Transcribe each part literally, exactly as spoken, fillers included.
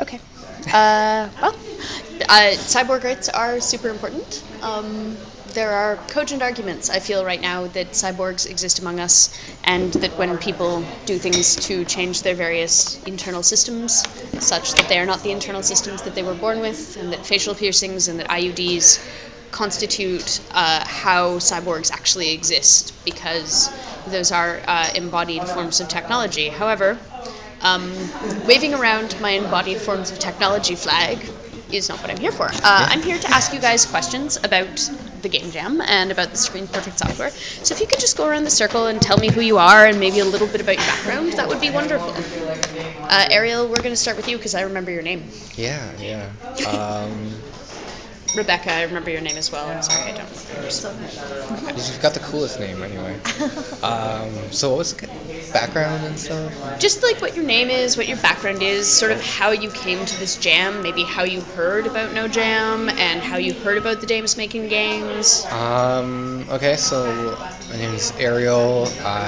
Okay. Uh, well, uh, cyborg rights are super important. Um, there are cogent arguments, I feel, right now that cyborgs exist among us, and that when people do things to change their various internal systems, such that they are not the internal systems that they were born with, and that facial piercings and that I U Ds constitute uh, how cyborgs actually exist, because those are uh, embodied forms of technology. However, um, waving around my embodied forms of technology flag is not what I'm here for. Uh, I'm here to ask you guys questions about the Game Jam and about the Screen Perfect software. So if you could just go around the circle and tell me who you are and maybe a little bit about your background, that would be wonderful. Uh, Ariel, we're going to start with you because I remember your name. Yeah, yeah. Um, Rebecca, I remember your name as well. I'm sorry, I don't remember yours. you've got the coolest name anyway. Um, so what was the background and stuff? Just like what your name is, what your background is, sort of how you came to this jam, maybe how you heard about No Jam, and how you heard about the Dames Making Games. Um, okay, so my name is Ariel.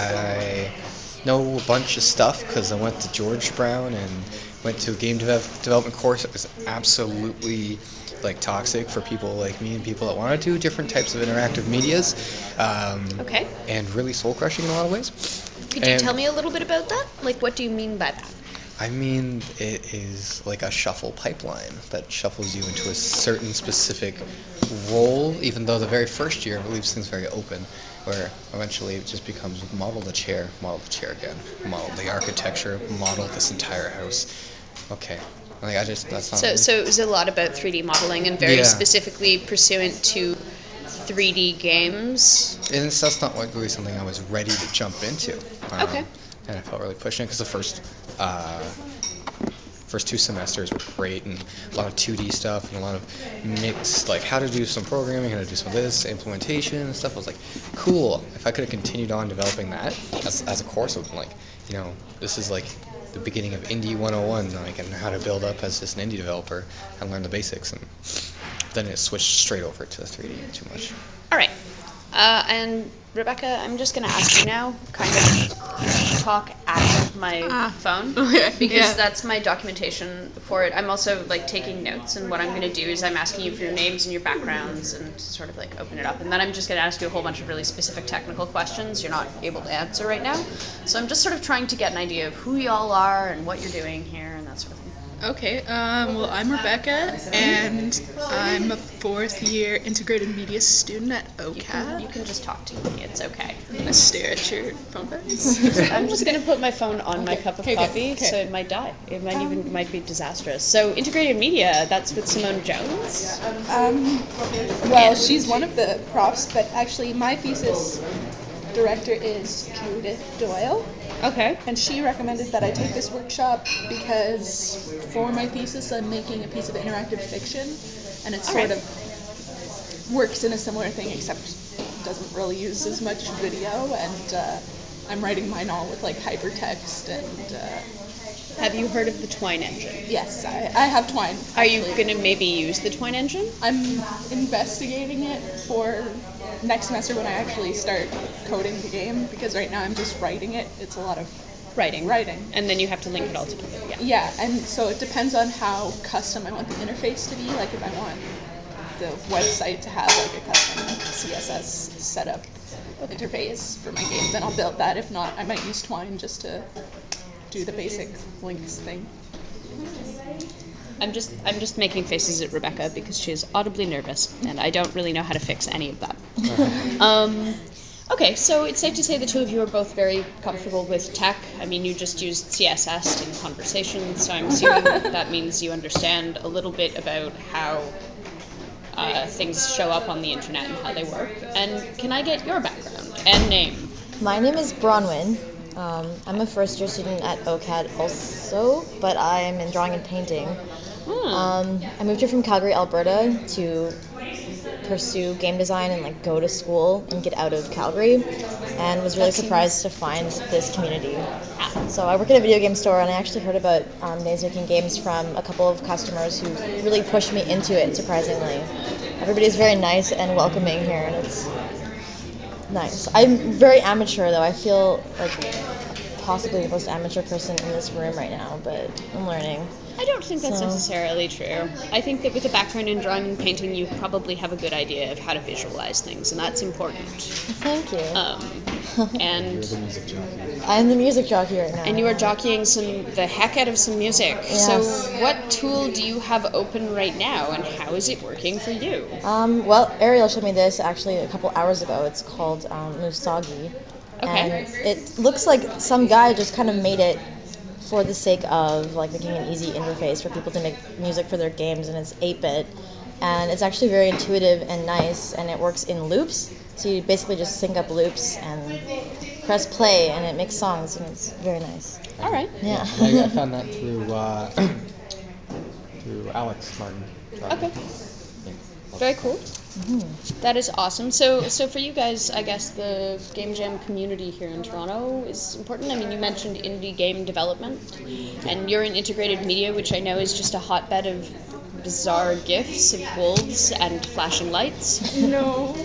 I know a bunch of stuff because I went to George Brown and went to a game dev- development course. It was absolutely like toxic for people like me and people that want to do different types of interactive medias. Um, Okay. And really soul crushing in a lot of ways. Could you And tell me a little bit about that? Like, what do you mean by that? I mean, it is like a shuffle pipeline that shuffles you into a certain specific role, even though the very first year leaves things very open, where eventually it just becomes model the chair, model the chair again, model the architecture, model this entire house. Okay. Like, I just, that's not So, really... so it was a lot about three D modeling and very Yeah. specifically pursuant to three D games. And it's, that's not like really something I was ready to jump into. Um, Okay. And I felt really pushing it because the first uh, first two semesters were great, and a lot of two D stuff and a lot of mixed, like how to do some programming, how to do some of this, implementation and stuff. I was like, cool. If I could have continued on developing that as, as a course, I would have been like, you know, this is like the beginning of Indie one oh one, like, and how to build up as just an indie developer and learn the basics. And then it switched straight over to the three D too much. All right. Uh, and Rebecca, I'm just going to ask you now, kind of talk at my Ah, phone, okay, because yeah. that's my documentation for it. I'm also like taking notes, and what I'm going to do is I'm asking you for your names and your backgrounds, and sort of like open it up, and then I'm just going to ask you a whole bunch of really specific technical questions you're not able to answer right now. So I'm just sort of trying to get an idea of who y'all are and what you're doing here and that sort of thing. Okay, um, well, I'm Rebecca, and I'm a fourth year integrated media student at You can, you OCAD. can just talk to me. It's okay. I'm gonna stare at your phone buttons. I'm just gonna put my phone on my Okay, cup of okay, good, coffee, okay. so it might die. It might even Um, might be disastrous. So integrated media, that's with Simone Jones. Um, well, she's one of the profs, but actually my thesis director is Judith Doyle, Okay. and she recommended that I take this workshop because for my thesis I'm making a piece of interactive fiction, and it sort Alright. of works in a similar thing except doesn't really use as much video, and uh, I'm writing mine all with like hypertext and uh, Have you heard of the Twine engine? yes, I, I have Twine. Are you actually. gonna maybe use the Twine engine? I'm investigating it for next semester when I actually start coding the game, because right now I'm just writing it. It's a lot of Writing. writing. And then you have to link it all together. Yeah. Yeah, and so it depends on how custom I want the interface to be. Like if I want the website to have like a custom C S S setup interface for my game, then I'll build that. If not, I might use Twine just to do the basic links thing. I'm just I'm just making faces at Rebecca because she is audibly nervous, and I don't really know how to fix any of that. um, okay, so it's safe to say the two of you are both very comfortable with tech. I mean, you just used C S S in conversation, so I'm assuming that means you understand a little bit about how uh, things show up on the internet and how they work. And can I get your background and name? My name is Bronwyn. Um, I'm a first year student at OCAD also, but I'm in drawing and painting. Hmm. Um, I moved here from Calgary, Alberta to pursue game design and like go to school and get out of Calgary, and was really That seems- surprised to find this community. So I work at a video game store, and I actually heard about um, Dames Making Games from a couple of customers who really pushed me into it, surprisingly. Everybody's very nice and welcoming here, and it's nice. I'm very amateur though. I feel like possibly the most amateur person in this room right now, but I'm learning. I don't think that's So- necessarily true. I think that with a background in drawing and painting, you probably have a good idea of how to visualize things, and that's important. Thank you. Um, You're and the music jockey. I'm the music jockey right now. and you are jockeying some the heck out of some music. Yes. So, what tool do you have open right now, and how is it working for you? Um, well, Ariel showed me this actually a couple hours ago. It's called um, Musagi. Okay. And it looks like some guy just kind of made it for the sake of like making an easy interface for people to make music for their games, and it's eight bit. And it's actually very intuitive and nice, and it works in loops. So you basically just sync up loops and press play, and it makes songs, and it's very nice. All right. Yeah. I, I found that through uh, through Alex Martin. Okay. Yeah. Very cool. Mhm. That is awesome. So, so for you guys, I guess the game jam community here in Toronto is important. I mean, you mentioned indie game development, and you're in integrated media, which I know is just a hotbed of bizarre gifs of wolves and flashing lights. No.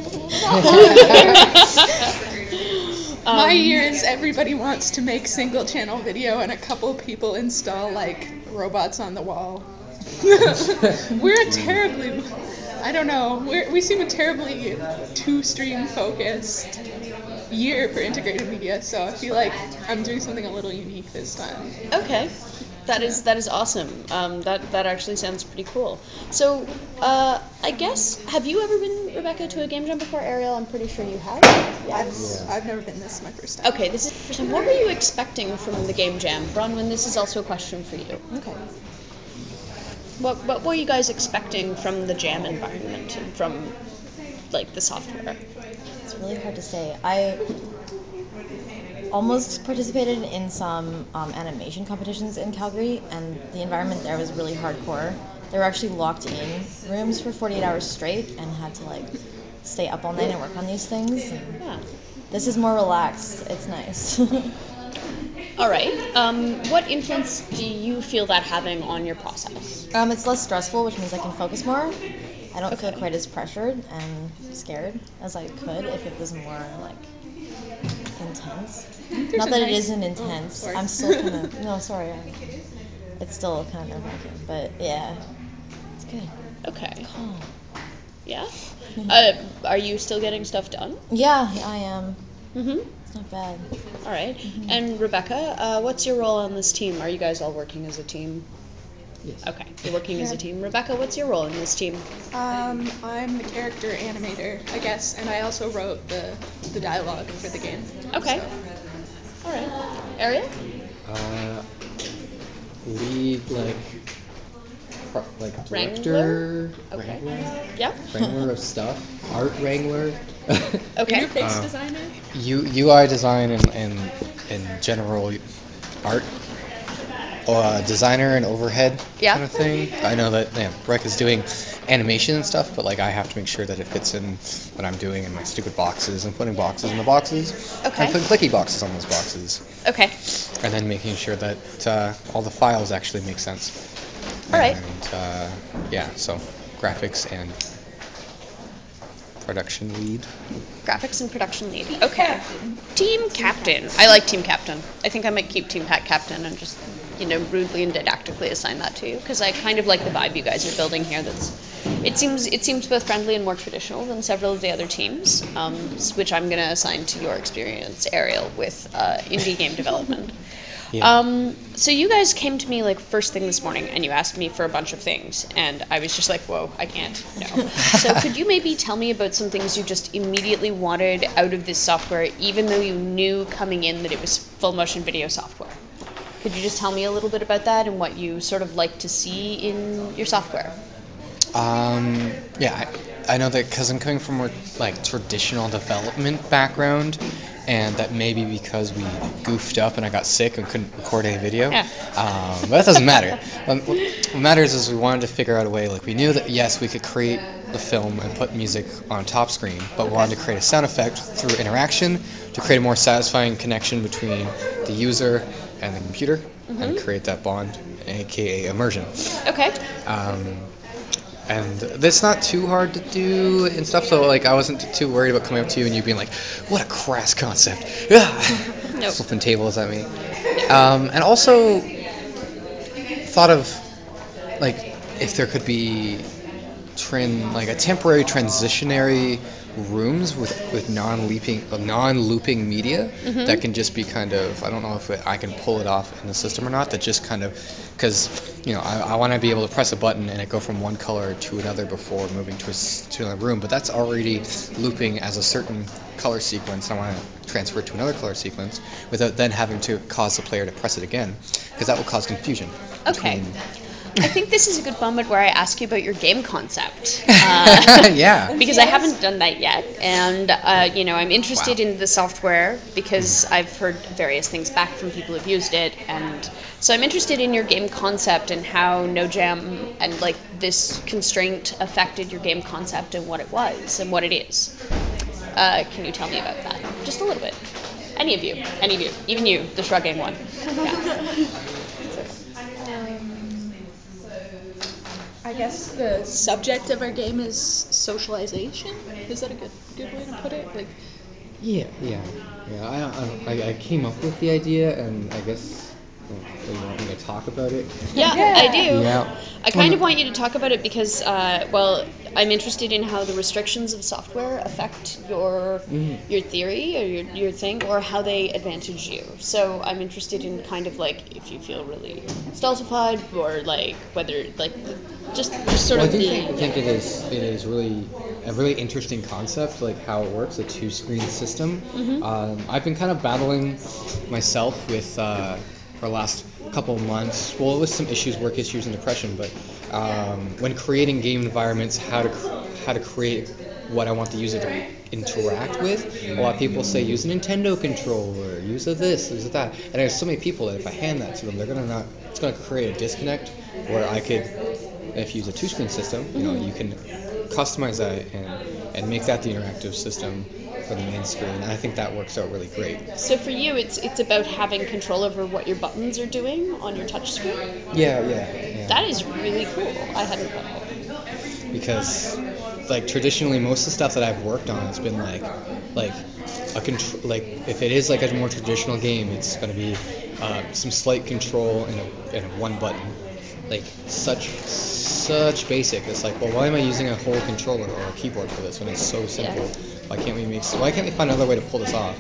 Um, My year is everybody wants to make single channel video and a couple people install like robots on the wall. We're a terribly, I don't know, we're, we seem a terribly two stream focused year for integrated media, so I feel like I'm doing something a little unique this time. Okay, that is that is awesome. Um, that that actually sounds pretty cool. So, uh, I guess have you ever been, Rebecca, to a game jam before? Ariel, I'm pretty sure you have. I've, Yes. I've never been, this is my first time. Okay, this is the first time. What were you expecting from the game jam, Bronwyn? This is also a question for you. Okay. What what were you guys expecting from the jam environment and from like the software? It's really hard to say. I almost participated in some um, animation competitions in Calgary, and the environment there was really hardcore. They were actually locked in rooms for forty-eight hours straight and had to like stay up all night and work on these things. And Yeah. this is more relaxed. It's nice. All right. Um, what influence do you feel that having on your process? um, it's less stressful, which means I can focus more. I don't feel Okay. quite as pressured and scared as I could if it was more like intense. There's Not a that it nice- isn't oh, intense. sorry. I'm still kind of no, sorry. I'm, it's still kind of nerve-wracking, but yeah, it's good. Okay. Calm. Yeah. Uh, are you still getting stuff done? Yeah, I am. Mm-hmm. It's not bad. All right. And Rebecca, uh, what's your role on this team? Are you guys all working as a team? Yes. Okay, you're working as a team. Rebecca, what's your role in this team? Um, I'm the character animator, I guess, and I also wrote the, the dialogue for the game. Okay. All right. Ariel? Uh, lead like pro- like Wrangler? director, Okay. wrangler, Yeah. wrangler of stuff, art wrangler. Okay. Interface Uh, designer? U U I design and and and general art. Uh, designer and overhead Yeah. kind of thing. I know that yeah, Breck is doing animation and stuff, but like I have to make sure that it fits in what I'm doing in my stupid boxes and putting boxes in the boxes Okay. and putting clicky boxes on those boxes, Okay. and then making sure that uh, all the files actually make sense. All right. And uh, yeah, so graphics and production lead. Graphics and production lead. Okay. Team captain. I like team captain. I think I might keep team pat captain and just, you know, rudely and didactically assign that to you because I kind of like the vibe you guys are building here. That's, it seems it seems both friendly and more traditional than several of the other teams, um, s- which I'm going to assign to your experience, Ariel, with uh, indie game development. Yeah. Um, so you guys came to me like first thing this morning and you asked me for a bunch of things and I was just like, whoa, I can't, no. So could you maybe tell me about some things you just immediately wanted out of this software even though you knew coming in that it was full motion video software? Could you just tell me a little bit about that and what you sort of like to see in your software? Um, yeah, I, I know that because I'm coming from more like traditional development background, and that maybe because we goofed up and I got sick and couldn't record any video. Yeah. Um, but that doesn't matter. Um, what what matters is we wanted to figure out a way. Like we knew that yes, we could create the film and put music on top screen, but we wanted to create a sound effect through interaction to create a more satisfying connection between the user and the computer, and create that bond, aka immersion. Okay. Um, and that's not too hard to do and stuff, so like I wasn't too worried about coming up to you and you being like, what a crass concept. Yeah. Nope. flipping tables at me. Um, and also thought of like if there could be tran like a temporary transitionary rooms with with non-looping uh, non-looping media Mhm. that can just be kind of, I don't know if it, I can pull it off in the system or not, that just kind of, because you know I, I want to be able to press a button and it go from one color to another before moving to a, s- to another room, but that's already looping as a certain color sequence. I want to transfer it to another color sequence without then having to cause the player to press it again, because that will cause confusion. Okay. between- I think this is a good moment where I ask you about your game concept. Uh, Yeah. Because I haven't done that yet, and uh, you know I'm interested Wow. in the software because I've heard various things back from people who've used it, and so I'm interested in your game concept and how No Jam and like this constraint affected your game concept and what it was and what it is. Uh, can you tell me about that? Just a little bit. Any of you, any of you, even you, the shrugging one. Yeah. Um, I guess the subject of our game is socialization. Is that a good good way to put it? Like, Yeah, yeah, yeah. I, I, I came up with the idea, and I guess well, so you want me to talk about it? Yeah, Yeah. I do. Yeah. I kind of want you to talk about it because, uh, well, I'm interested in how the restrictions of software affect your Mhm. your theory or your, your thing, or how they advantage you. So I'm interested in kind of like if you feel really stultified, or like whether like just just sort Well, I of do the think, think it is it is really a really interesting concept, like how it works, a two-screen system. Mhm. Um, I've been kind of battling myself with uh, for the last couple of months. Well, with some issues, work issues, and depression. But um, when creating game environments, how to cr- how to create what I want the user to interact with. A lot of people say use a Nintendo controller, use a this, use a that, and there's so many people that if I hand that to them, they're gonna not. It's gonna create a disconnect where I could. If you use a two-screen system, you know, you can customize that and, and make that the interactive system for the main screen. And I think that works out really great. So for you, it's it's about having control over what your buttons are doing on your touch screen. Yeah, yeah, yeah. That is really cool. I hadn't thought of that. Because, like, traditionally, most of the stuff that I've worked on has been like, like a control. Like, if it is like a more traditional game, it's going to be uh, some slight control and a, and a one button. Like such such basic. It's like, well, why am I using a whole controller or a keyboard for this when it's so simple? Yeah. Why can't we make? Why can't we find another way to pull this off?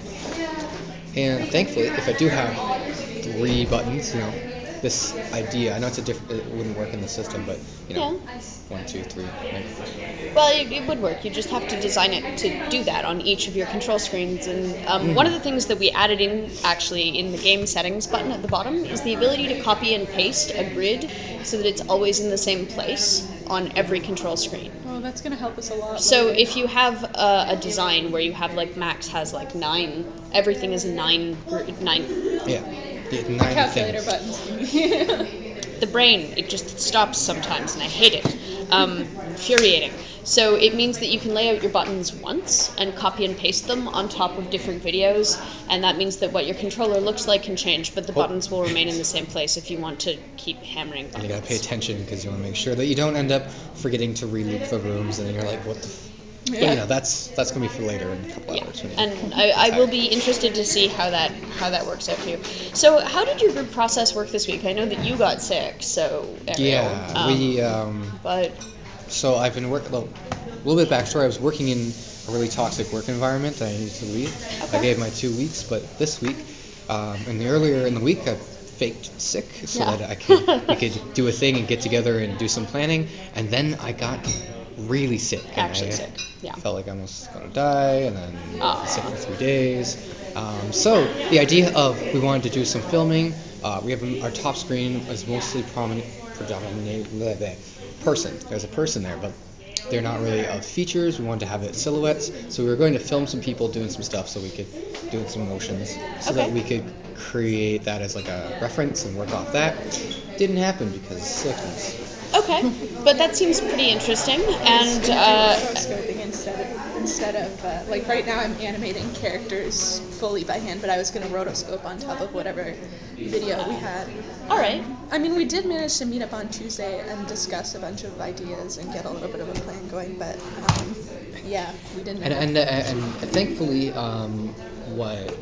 And thankfully, if I do have three buttons, you know, this idea. I know it's a different. It wouldn't work in the system, but you know, Yeah. one, two, three. Like, Well, it, it would work. You just have to design it to do that on each of your control screens. And um, one of the things that we added in, actually, in the game settings button at the bottom is the ability to copy and paste a grid so that it's always in the same place on every control screen. oh, that's gonna help us a lot. So later. if you have a, a design where you have like Max has like nine, everything is nine, gr- nine. yeah, yeah, nine calculator things. buttons. The brain, it just stops sometimes, and I hate it. Um, infuriating. So it means that you can lay out your buttons once and copy and paste them on top of different videos, and that means that what your controller looks like can change, but the Oh. buttons will remain in the same place if you want to keep hammering buttons. And you gotta pay attention because you want to make sure that you don't end up forgetting to re-loop the rooms, and then you're like, what the. F-? But, Yeah. you know, that's that's gonna be for later in a couple Yeah, hours. when you- and I, I will be interested to see how that how that works out for you. So, how did your group process work this week? I know that you got sick, so Ariel, Yeah, um, we. Um, But so I've been working. Well, a little bit backstory. I was working in a really toxic work environment that I needed to leave. I Okay. gave my two weeks, but this week, um, and the earlier in the week, I faked sick so Yeah. that I could we could do a thing and get together and do some planning. And then I got really sick. and Actually I sick, yeah. Felt like I was gonna die, and then Oh. sick for three days. Um, so the idea of we wanted to do some filming. Uh, we have our top screen is mostly prominent, predominant blah, blah, person. There's a person there, but they're not really of features. We wanted to have it silhouettes, so we were going to film some people doing some stuff, so we could do some motions, so that Okay. we could create that as like a reference and work off that. Didn't happen because sickness. Okay, but that seems pretty interesting, and uh, Rotoscoping instead of instead of uh, like right now I'm animating characters fully by hand, but I was gonna rotoscope on top of whatever video we had. all right. I mean, we did manage to meet up on Tuesday and discuss a bunch of ideas and get a little bit of a plan going, but um, yeah, we didn't. And and uh, and thankfully, um, what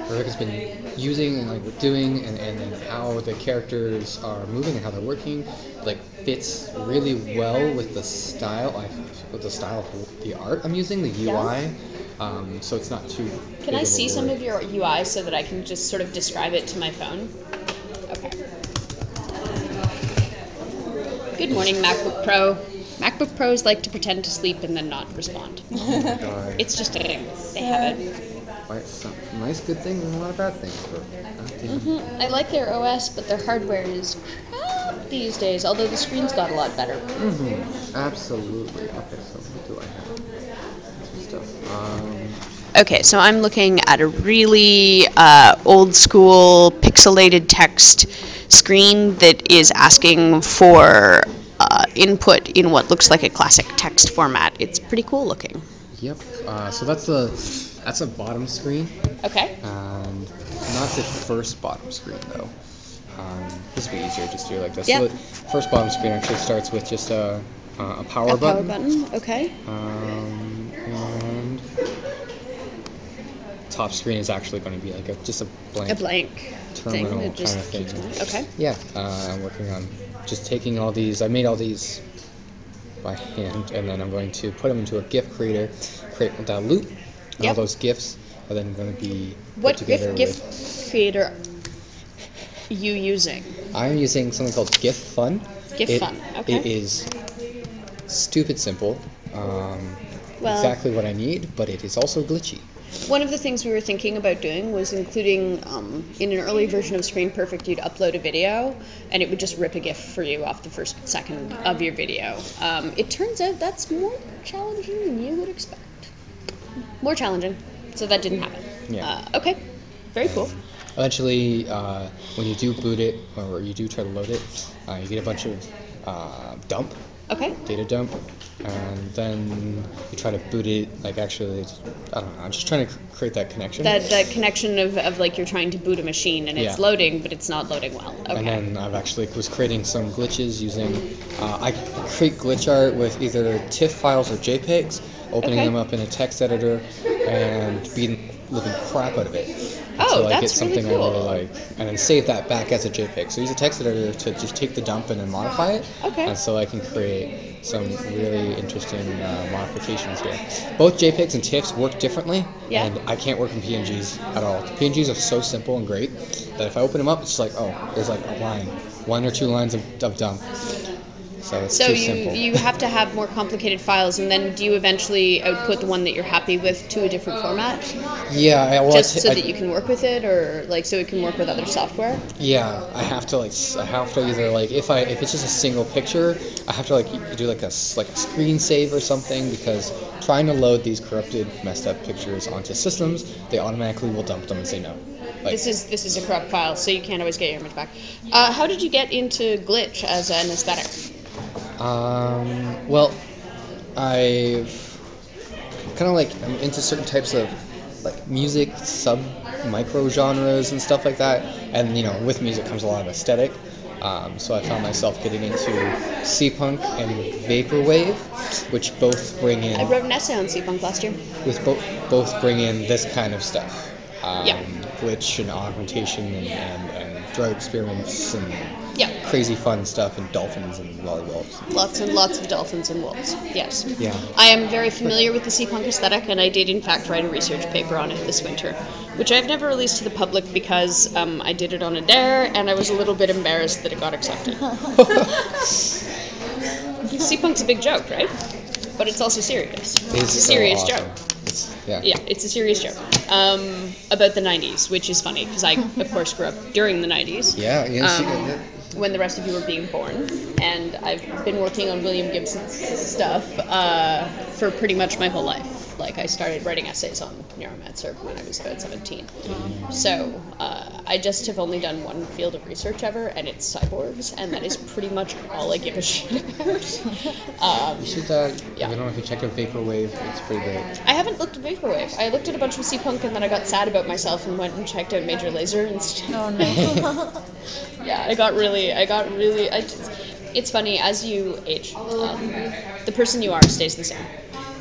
Rebecca's been using and like doing, and, and then how the characters are moving and how they're working, like fits really well with the style, like with the style of the art I'm using, the U I. Yeah. Um, so it's not too. Can big I of a see some worry. of your U I so that I can just sort of describe it to my phone? Okay. Good morning, MacBook Pro. MacBook Pros like to pretend to sleep and then not respond. Oh God. It's just a thing. They have it. Right, some nice good things and a lot of bad things, but uh, damn. hmm I like their O S, but their hardware is crap these days, although the screen's got a lot better. Mm-hmm. Absolutely. Okay, so what do I have? Some stuff. Um, Okay, so I'm looking at a really uh, old school pixelated text screen that is asking for uh, input in what looks like a classic text format. It's pretty cool looking. yep. Uh, so that's the that's a bottom screen, Okay. and not the first bottom screen though. Um, this would be easier just to do it like this. Yeah. So the first bottom screen actually starts with just a uh, a power A power button. button, okay. Um, and top screen is actually going to be like a just a blank. A blank thing terminal that just kind of thing. keeps going. Okay. Yeah, uh, I'm working on just taking all these. I made all these by hand, and then I'm going to put them into a GIF creator, create that loop, and all Yep. those GIFs are then going to be put What together GIF, with. GIF creator are you using? I'm using something called GIF Fun. GIF It- Fun, okay. It is stupid simple. Um, Well- exactly what I need, but it is also glitchy. One of the things we were thinking about doing was including, um, in an early version of Screen Perfect, you'd upload a video, and it would just rip a GIF for you off the first second of your video. Um, it turns out that's more challenging than you would expect. More challenging, so that didn't happen. Yeah. Uh, okay, very cool. Eventually, uh, when you do boot it, or you do try to load it, uh, you get a bunch of uh, dump, Okay. data dump, and then you try to boot it, like actually, I don't know, I'm just trying to cr- create that connection. That that connection of, of like you're trying to boot a machine and it's Yeah. loading, but it's not loading well. Okay. And then I've actually was creating some glitches using, uh, I create glitch art with either TIFF files or JPEGs, opening Okay. them up in a text editor, and beating the living crap out of it Oh, until I get that's really something I really cool. like, and then save that back as a JPEG. So use a text editor to just take the dump and then modify it, Okay. and so I can create some really interesting uh, modifications here. Both JPEGs and TIFFs work differently, Yeah. and I can't work in P N Gs at all. P N Gs are so simple and great that if I open them up, it's like, oh, there's like a line, one or two lines of, of dump. So it's So too you, simple. you have to have more complicated files, and then do you eventually output the one that you're happy with to a different format, yeah, I, well, just I, so I, that you can work with it, or like so it can work with other software? yeah, I have to like, s- I have to either like, if I if it's just a single picture, I have to like do like a s- like a screen save or something, because trying to load these corrupted, messed up pictures onto systems, they automatically will dump them and say no. Like, This is this is a corrupt file, so you can't always get your image back. Uh, how did you get into glitch as an aesthetic? Um, well, I've kind of like I'm into certain types of like music sub micro genres and stuff like that, and you know, with music comes a lot of aesthetic. Um, so I found myself getting into C-punk and vaporwave, which both bring in I wrote an essay on C-punk last year. with both both bring in this kind of stuff. Um, Yeah. Glitch and augmentation and, and, and drug experiments and Yeah. crazy fun stuff and dolphins and lollywops. Lots and lots of dolphins and wolves. Yes. Yeah. I am very familiar with the C-punk aesthetic, and I did in fact write a research paper on it this winter, which I've never released to the public because um, I did it on a dare, and I was a little bit embarrassed that it got accepted. C-punk's a big joke, right? But it's also serious. It's, It's a so serious awesome. joke. It's, yeah. Yeah, it's a serious joke um, about the nineties, which is funny because I, of course, grew up during the nineties. Yeah, yeah, Um, yeah. when the rest of you were being born, and I've been working on William Gibson's stuff uh, for pretty much my whole life. Like, I started writing essays on Neuromancer when I was about seventeen. So uh, I just have only done one field of research ever, and it's cyborgs, and that is pretty much all I give a shit about. Um, You should, uh, Yeah. I don't know if you checked out Vaporwave, it's pretty great. I haven't looked at Vaporwave. I looked at a bunch of C-punk, and then I got sad about myself and went and checked out Major Lazer instead. Oh no. Yeah, I got really, I got really, I just, it's funny, as you age, um, the person you are stays the same.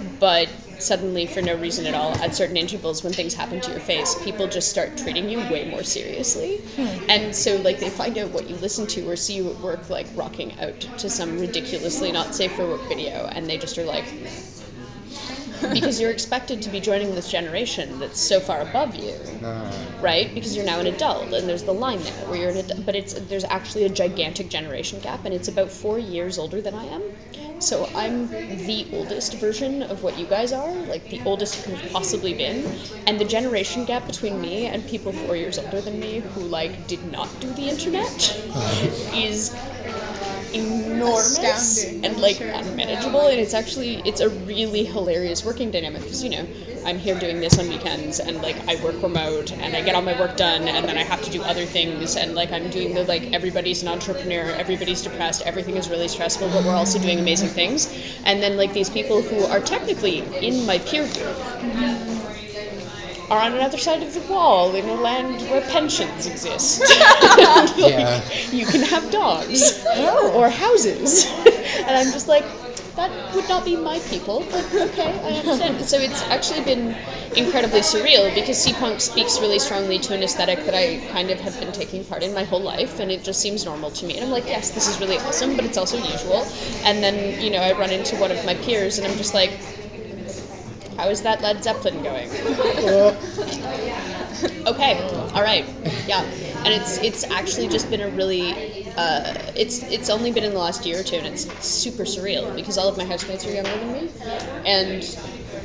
but suddenly, for no reason at all, at certain intervals when things happen to your face, people just start treating you way more seriously. Hmm. And so, like, they find out what you listen to or see you at work, like, rocking out to some ridiculously not safe for work video, and they just are like, because you're expected to be joining this generation that's so far above you, Uh, right? Because you're now an adult, and there's the line there where you're an adult, but it's there's actually a gigantic generation gap, and it's about four years older than I am. So I'm the oldest version of what you guys are, like the oldest you can have possibly been, and the generation gap between me and people four years older than me who like did not do the internet is enormous Astounding, and I'm like sure. unmanageable, and it's actually it's a really hilarious working dynamic because you know I'm here doing this on weekends and like I work remote and I get all my work done and then I have to do other things and like I'm doing the like everybody's an entrepreneur, everybody's depressed, everything is really stressful, but we're also doing amazing things, and then like these people who are technically in my peer group are on another side of the wall in a land where pensions exist. Like, Yeah. you can have dogs or houses. And I'm just like, that would not be my people, but okay, I understand. So it's actually been incredibly surreal because C-Punk speaks really strongly to an aesthetic that I kind of have been taking part in my whole life, and it just seems normal to me. And I'm like, yes, this is really awesome, but it's also usual. And then, you know, I run into one of my peers and I'm just like, how is that Led Zeppelin going? Okay, all right, yeah, and it's it's actually just been a really, uh, it's it's only been in the last year or two, and it's super surreal because all of my housemates are younger than me, and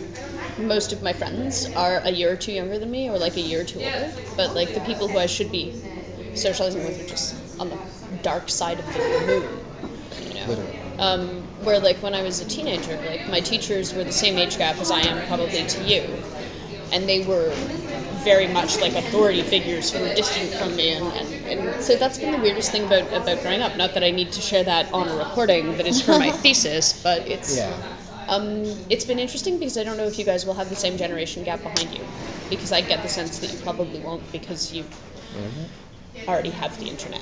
most of my friends are a year or two younger than me, or like a year or two older, but like the people who I should be socializing with are just on the dark side of the moon, you know. Literally. Um, where like when I was a teenager, like my teachers were the same age gap as I am probably to you, and they were very much like authority figures who were distant from me, and, and, and so that's been the weirdest thing about, about growing up. Not that I need to share that on a recording that is for my thesis, but it's Yeah. um, it's been interesting because I don't know if you guys will have the same generation gap behind you, because I get the sense that you probably won't because you already have the internet.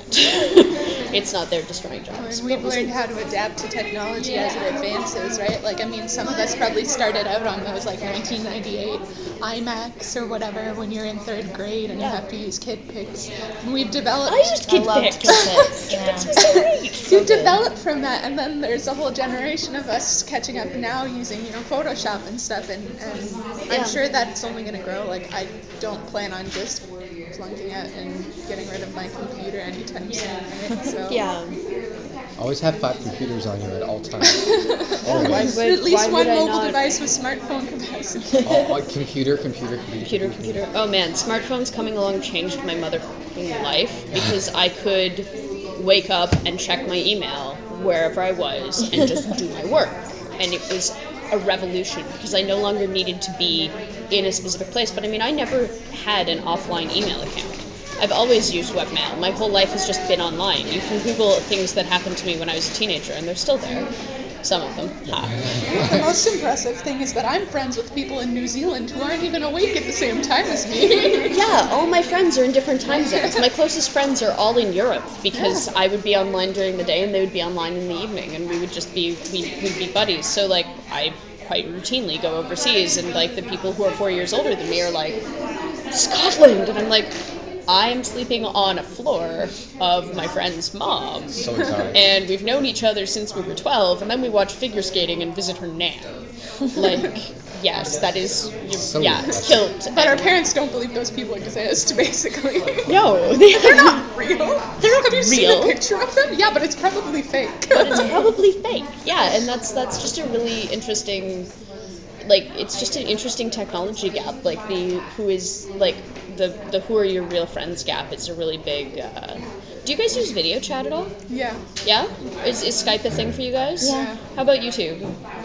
It's not there destroying jobs. And we've learned how to adapt to technology as it advances, right? Like, I mean, some of us probably started out on those, like, nineteen ninety-eight iMacs or whatever when you're in third grade and you Yeah. have to use KidPix. And we've developed... I used I loved KidPix. KidPix, yeah. KidPix was great. So You've good. developed from that, and then there's a whole generation of us catching up now using, you know, Photoshop and stuff, and, and Yeah. I'm sure that's only going to grow. Like, I don't plan on just flunking out and getting rid of my computer anytime soon, right? So. Yeah. Always have five computers on you at all times. Why Always. would- At least why one would I mobile not? device with smartphone capacity. all, all, computer, computer, computer, Computer, computer. Oh man, smartphones coming along changed my motherfucking life because I could wake up and check my email wherever I was and just do my work. And it was a revolution because I no longer needed to be in a specific place. But I mean, I never had an offline email account. I've always used webmail. My whole life has just been online. You can Google things that happened to me when I was a teenager, and they're still there. Some of them. Ha. The most impressive thing is that I'm friends with people in New Zealand who aren't even awake at the same time as me. Yeah, all my friends are in different time zones. My closest friends are all in Europe because Yeah. I would be online during the day and they would be online in the evening, and we would just be we we'd be buddies. So like I quite routinely go overseas, and like the people who are four years older than me are like Scotland, and I'm like, I'm sleeping on a floor of my friend's mom. So exciting. And we've known each other since we were twelve, and then we watch figure skating and visit her nan. Like, yes, that is, So yeah, impressive. kilt. But our parents don't believe those people exist, basically. No, they They're not real. They're not Have you seen real. a picture of them? Yeah, but it's probably fake. But it's probably fake. Yeah, and that's that's just a really interesting, like, it's just an interesting technology gap. Like the who is like the the who are your real friends gap is a really big. Uh, do you guys use video chat at all? Yeah. Yeah, is is Skype a thing for you guys? Yeah. How about YouTube?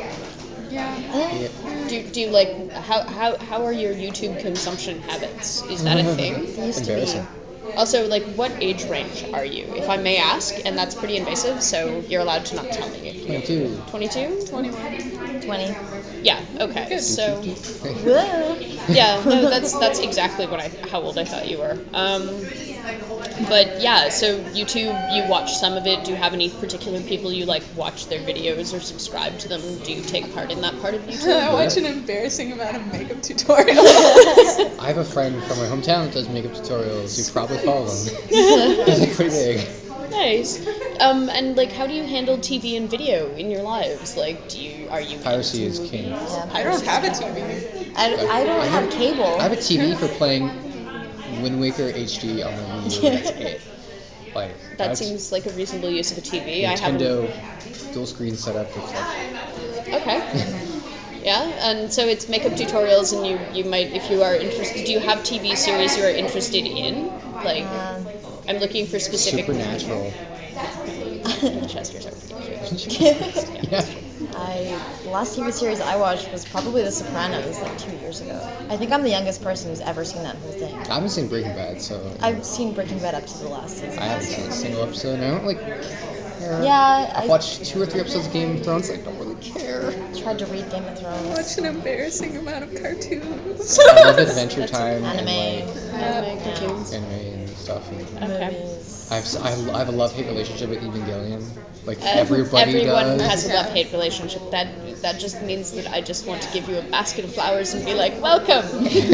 Yeah. Yeah. Do do you like how how how are your YouTube consumption habits? Is that a thing? Used to be. Embarrassing. Also, like, what age range are you, if I may ask? And that's pretty invasive, so you're allowed to not tell me. twenty-two. twenty-two? twenty-one. twenty. Yeah. Okay. Good. So. Whoa. Yeah. No, that's that's exactly what I how old I thought you were. Um, but yeah, so YouTube, you watch some of it. Do you have any particular people you like watch their videos or subscribe to them? Do you take part in that part of YouTube? I watch an embarrassing amount of makeup tutorials. I have a friend from my hometown that does makeup tutorials. You probably follow them. He's like pretty big. Nice. Um, and like, how do you handle T V and video in your lives? Like, do you are you Piracy into is king. movies? Yeah, I don't have a T V. I, I don't have cable. I have a T V for playing Wind Waker H D on my Wii U. That's it. Like That that's seems like a reasonable use of a T V. I haven't. Nintendo dual screen setup. It's like, Okay. Yeah, and so it's makeup tutorials, and you you might, if you are interested, do you have T V series you are interested in? Like, Um, I'm looking for specific. Supernatural. Chester's are ridiculous. Yeah. I the last T V series I watched was probably The Sopranos, like two years ago. I think I'm the youngest person who's ever seen that whole thing. I haven't seen Breaking Bad, so I've seen Breaking Bad up to the last season. I haven't seen a single episode. And I don't like. care. Yeah, I've I watched two or three episodes of Game of Thrones. I don't really care. tried to read Game of Thrones. Watch an embarrassing amount of cartoons. I love Adventure Time Anime. and like Anime, cartoons. anime and stuff. And Okay. Movies. I have s- I have, I have a love-hate relationship with Evangelion. Like Uh, everybody everyone does. has a love-hate relationship. That that just means that I just want to give you a basket of flowers and be like, welcome.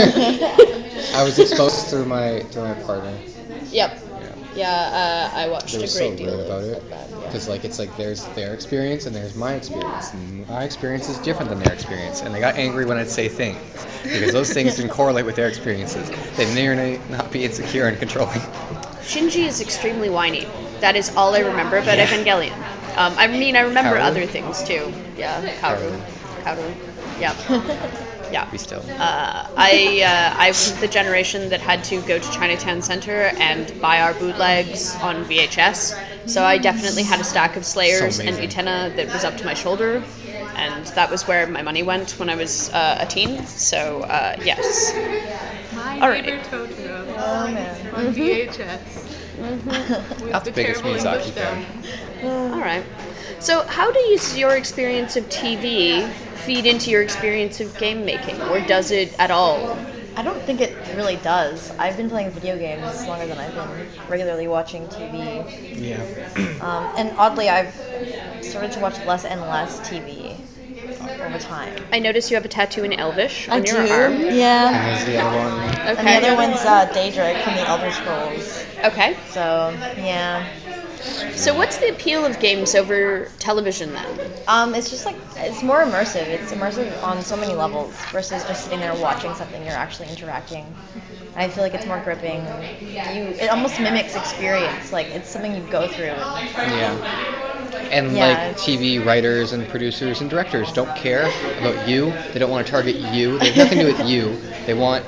I was exposed through my through my partner. Yep. Yeah. Yeah, uh, I watched They a were so great deal weird of, about it. of that. Yeah. Because like it's like there's their experience and there's my experience, and my experience is different than their experience, and they got angry when I'd say things because those things didn't correlate with their experiences. They may or may not be insecure and controlling. Shinji is extremely whiny. That is all I remember about Yeah. Evangelion. Um, I mean, I remember Kaoru? other things too. Yeah, Kaoru. Kaoru. Yeah. Yeah. Be still. Uh, I uh, I was the generation that had to go to Chinatown Center and buy our bootlegs on V H S. So I definitely had a stack of Slayers So and amazing. Utena that was up to my shoulder, and that was where my money went when I was uh, a teen. So uh, yes. My All right. Neighbor Totoro Oh man. on V H S Mm-hmm. with Not the the biggest terrible Miyazaki English fan. dub. All right. So, how does your experience of T V feed into your experience of game making, or does it at all? I don't think it really does. I've been playing video games longer than I've been regularly watching T V. Yeah. Um, and oddly, I've started to watch less and less T V over time. I notice you have a tattoo in Elvish I on do. your arm. Yeah. And there's the other one. Okay. And the other one's uh, Daedric from the Elder Scrolls. Okay. So yeah. So, what's the appeal of games over television then? Um, it's just like it's more immersive. It's immersive on so many levels versus just sitting there watching something. You're actually interacting. And I feel like it's more gripping. You, it almost mimics experience. Like it's something you go through. Yeah. And Yeah. like T V writers and producers and directors don't care about you. They don't want to target you. They have nothing to do with you. They want,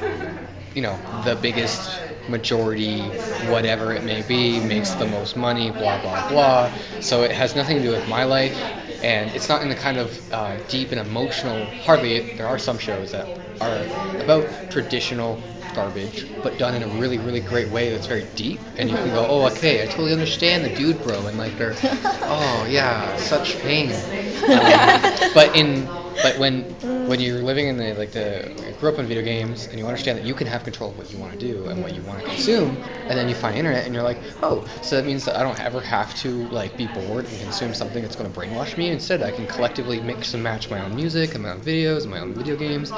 you know, the biggest majority, whatever it may be, makes the most money, blah, blah, blah. So it has nothing to do with my life. And it's not in the kind of uh, deep and emotional, hardly, there are some shows that are about traditional garbage, but done in a really, really great way that's very deep. And you can go, oh, okay, I totally understand the dude bro. And like they're, oh, yeah, such pain. Um, but in, but when when you're living in the, like the, you grew up in video games and you understand that you can have control of what you want to do and what you want to consume, and then you find internet and you're like, oh, so that means that I don't ever have to like be bored and consume something that's going to brainwash me. Instead, I can collectively mix and match my own music and my own videos and my own video games.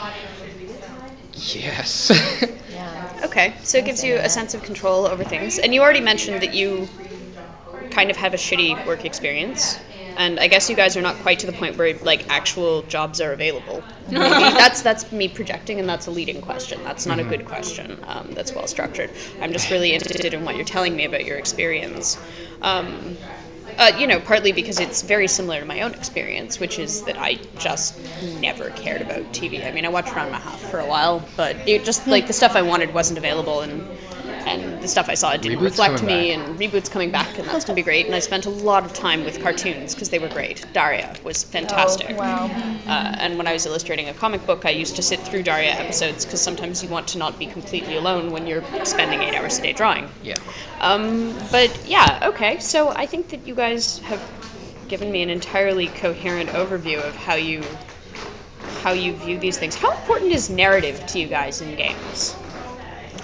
Yes. Yeah. Okay, so it gives you a sense of control over things. And you already mentioned that you kind of have a shitty work experience. And I guess you guys are not quite to the point where like actual jobs are available. Maybe that's that's me projecting, and that's a leading question. That's not a good question. Um, that's well structured. I'm just really interested in what you're telling me about your experience. Um, uh, you know, partly because it's very similar to my own experience, which is that I just never cared about T V. I mean, I watched Ranma Half for a while, but it just like the stuff I wanted wasn't available, and and the stuff I saw didn't Reboot's reflect coming me, back. and Reboot's coming back, and that's going to be great. And I spent a lot of time with cartoons because they were great. Daria was fantastic. Oh, wow. Uh, and when I was illustrating a comic book, I used to sit through Daria episodes because sometimes you want to not be completely alone when you're spending eight hours a day drawing. Yeah. Um, but yeah, okay. So I think that you guys have given me an entirely coherent overview of how you how you view these things. How important is narrative to you guys in games?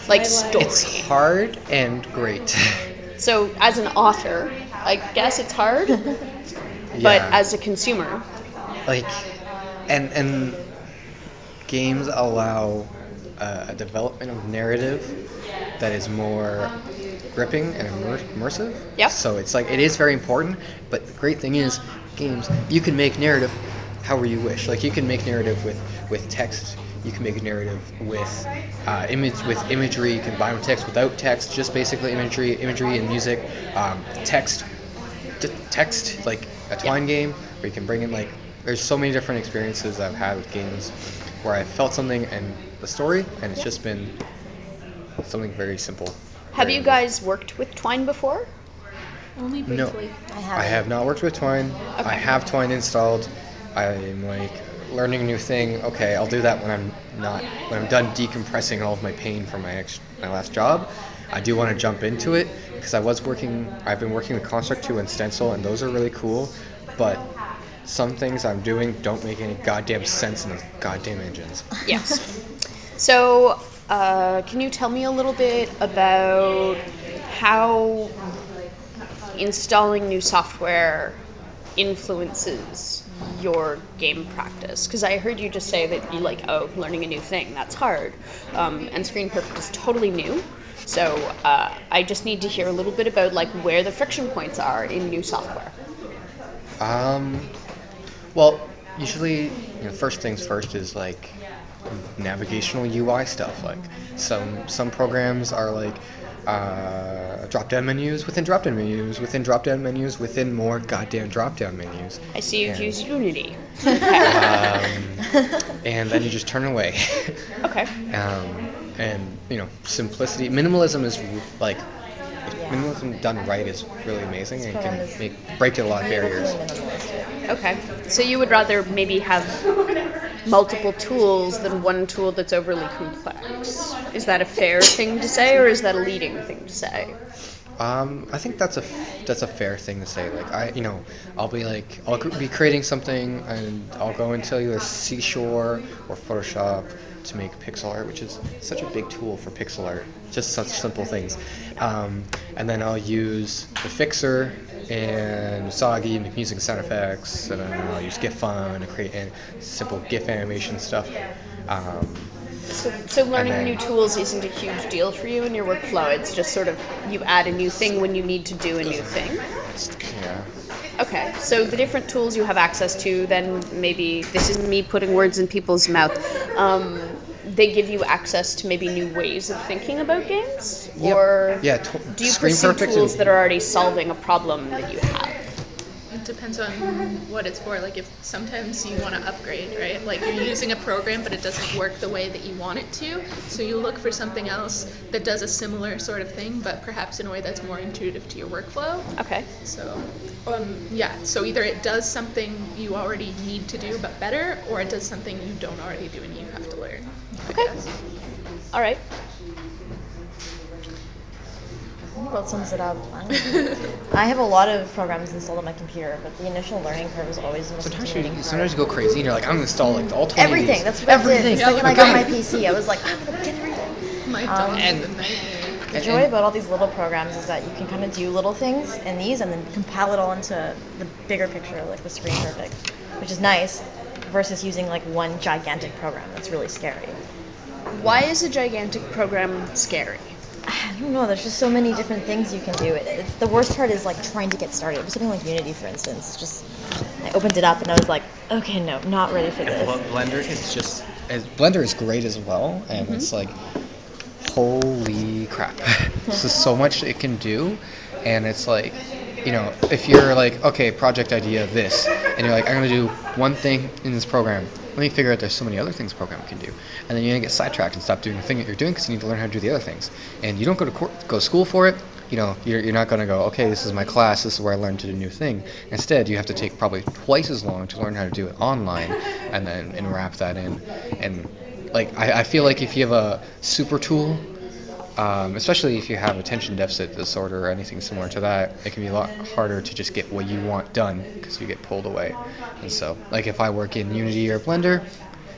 like Twilight. story. It's hard and great. So as an author, I guess it's hard, but Yeah. as a consumer, like and and games allow uh, a development of narrative that is more gripping and immer- immersive. Yep. So it's like it is very important, but the great thing is games you can make narrative however you wish. Like you can make narrative with with text. You can make a narrative with uh, image with imagery. You can combine with text, without text, just basically imagery, imagery and music. Um, text, t- text like a Twine game, where you can bring in like. There's so many different experiences I've had with games where I felt something and the story, and it's just been something very simple. have very you easy. guys worked with Twine before? Only No. briefly. I have. I have not worked with Twine. Okay. I have Twine installed. I'm like learning a new thing. Okay, I'll do that when I'm not when I'm done decompressing all of my pain from my ex, my last job. I do want to jump into it because I was working. I've been working with Construct two and Stencil, and those are really cool. But some things I'm doing don't make any goddamn sense in those goddamn engines. Yes. So, uh, can you tell me a little bit about how installing new software influences your game practice? Because I heard you just say that you like, oh, learning a new thing, that's hard. Um, and Screen Perfect is totally new. So uh, I just need to hear a little bit about like where the friction points are in new software. Um, well, usually, you know, first things first is like navigational U I stuff. Like some some programs are like uh, drop-down menus within drop-down menus within drop-down menus within more goddamn drop-down menus. I see you've And- used Unity. Um, and then you just turn away. Okay. Um, and you know, simplicity, minimalism is r- like minimalism done right is really amazing and program can is make break a lot of barriers. Minimalist. Okay. So you would rather maybe have multiple tools than one tool that's overly complex. Is that a fair thing to say, or is that a leading thing to say? Um, I think that's a f- that's a fair thing to say. Like I, you know, I'll be like I'll cr- be creating something and I'll go into either Seashore or Photoshop to make pixel art, which is such a big tool for pixel art. Just such simple things. Um, and then I'll use the Fixer and Soggy to make music and sound effects, and then I'll use GIF-Fun to create an- simple GIF animation stuff. Um, So, so learning And then- new tools isn't a huge deal for you in your workflow. It's just sort of you add a new thing when you need to do a new thing. yeah. Okay, so the different tools you have access to, then maybe this is me putting words in people's mouth. Um, they give you access to maybe new ways of thinking about games, Yep. or Yeah, to- do you Screen pursue Perfect tools and- that are already solving a problem that you have? It depends on what it's for. Like if sometimes you want to upgrade, right? Like you're using a program but it doesn't work the way that you want it to, so you look for something else that does a similar sort of thing, but perhaps in a way that's more intuitive to your workflow. Okay. So, um, yeah. So either it does something you already need to do but better, or it does something you don't already do and you have to learn. I Okay. guess. All right. What sums it up? I don't know. I have a lot of programs installed on my computer, but the initial learning curve is always the most Sometimes you intimidating sometimes you part. go crazy and you're like, I'm gonna install like all twenty of Everything. these. That's what I did. Everything. The second I Okay. got my P C, I was like, I'm gonna get everything. My Um, dog and- is a nightmare. The And- joy and- about all these little programs is that you can kind of do little things in these and then compile it all into the bigger picture, like with Screen Perfect, which is nice, versus using like one gigantic program that's really scary. Why is a gigantic program scary? I don't know. There's just so many different things you can do. It, it's, the worst part is like trying to get started. With something like Unity, for instance. Just I opened it up and I was like, okay, no, not ready for this. Bl- Blender is just as, Blender is great as well, and it's like, holy crap, this is so much it can do, and it's like, you know, if you're like, okay, project idea this, and you're like, I'm gonna do one thing in this program. Let me figure out there's so many other things the program can do, and then you're gonna get sidetracked and stop doing the thing that you're doing because you need to learn how to do the other things, and you don't go to cour go to school for it. You know, you're, you're not gonna go, okay, this is my class, this is where I learned to do a new thing. Instead, you have to take probably twice as long to learn how to do it online, and then and wrap that in, and like I, I feel like if you have a super tool, um, especially if you have attention deficit disorder or anything similar to that, it can be a lot harder to just get what you want done because you get pulled away. And so, like if I work in Unity or Blender,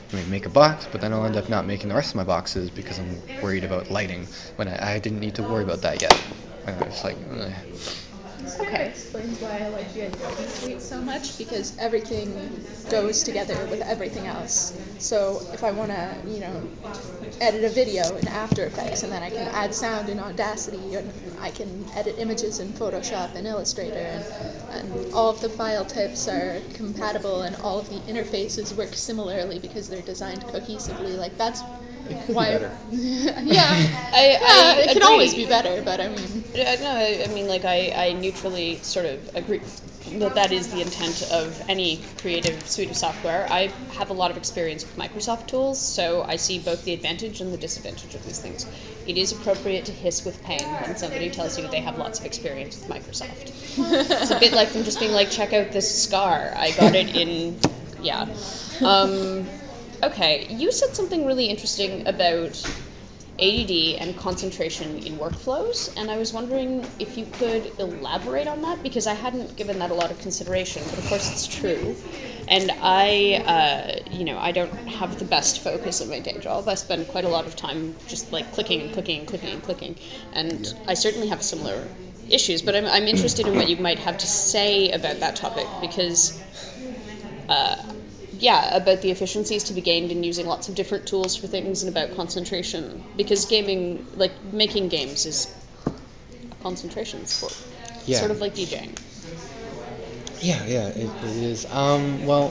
I mean, make a box, but then I'll end up not making the rest of my boxes because I'm worried about lighting when I, I didn't need to worry about that yet. And it's like, ugh. This kind of explains why I like the Adobe suite so much, because everything goes together with everything else. So if I want to, you know, edit a video in After Effects, and then I can add sound in Audacity, and I can edit images in Photoshop and Illustrator, and, and all of the file types are compatible, and all of the interfaces work similarly because they're designed cohesively. Like that's It could why. be better. yeah, I, yeah, I it can agree. always be better, but I mean. Uh, no, I, I mean, like, I, I neutrally sort of agree that that is the intent of any creative suite of software. I have a lot of experience with Microsoft tools, so I see both the advantage and the disadvantage of these things. It is appropriate to hiss with pain when somebody tells you they have lots of experience with Microsoft. It's a bit like them just being like, check out this scar. I got it in, yeah. Um, okay, you said something really interesting about A D D and concentration in workflows, and I was wondering if you could elaborate on that, because I hadn't given that a lot of consideration, but of course it's true. And I, uh, you know, I don't have the best focus in my day job. I spend quite a lot of time just like clicking and clicking and clicking and clicking, and Yeah. I certainly have similar issues, but I'm, I'm interested in what you might have to say about that topic, because uh, yeah, about the efficiencies to be gained in using lots of different tools for things, and about concentration, because gaming, like making games, is a concentration sport. Yeah. Sort of like DJing. Yeah, yeah, it, it is. Um, well,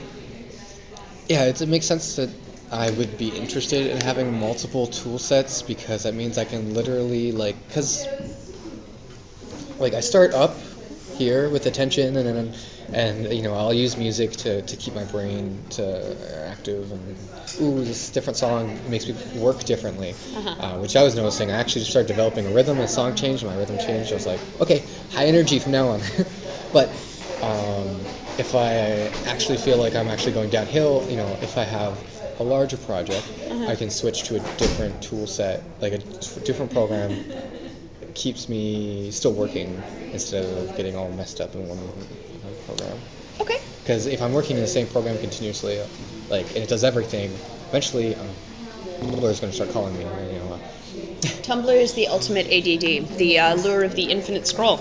yeah, it's, it makes sense that I would be interested in having multiple tool sets, because that means I can literally, like, because, like, I start up here with attention, and then, and, you know, I'll use music to, to keep my brain to active, and, ooh, this different song makes me work differently, Uh-huh. uh, which I was noticing. I actually started developing a rhythm, and a song changed, and my rhythm changed. I was like, okay, high energy from now on. But um, if I actually feel like I'm actually going downhill, you know, if I have a larger project, Uh-huh. I can switch to a different tool set, like a t- different program. It keeps me still working instead of getting all messed up in one one program. Okay. Because if I'm working in the same program continuously, like, and it does everything, eventually, um, Tumblr is going to start calling me. You know, uh, Tumblr is the ultimate A D D, the uh, lure of the infinite scroll.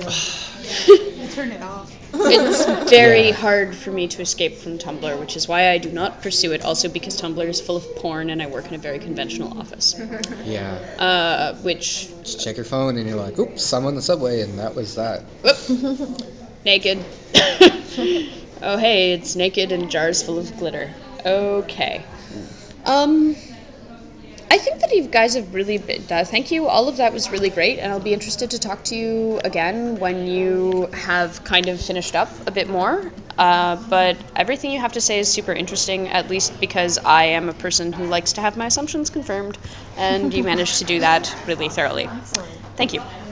Turn it off. It's very Yeah. hard for me to escape from Tumblr, which is why I do not pursue it. Also because Tumblr is full of porn, and I work in a very conventional office. yeah. Uh, which, Just check your phone, and you're like, oops, I'm on the subway, and that was that. whoop, naked. Oh hey, it's naked and jars full of glitter. Okay. Um, I think that you guys have really been, uh, thank you. All of that was really great, and I'll be interested to talk to you again when you have kind of finished up a bit more. Uh, but everything you have to say is super interesting, at least because I am a person who likes to have my assumptions confirmed, and you managed to do that really thoroughly. Excellent. Thank you.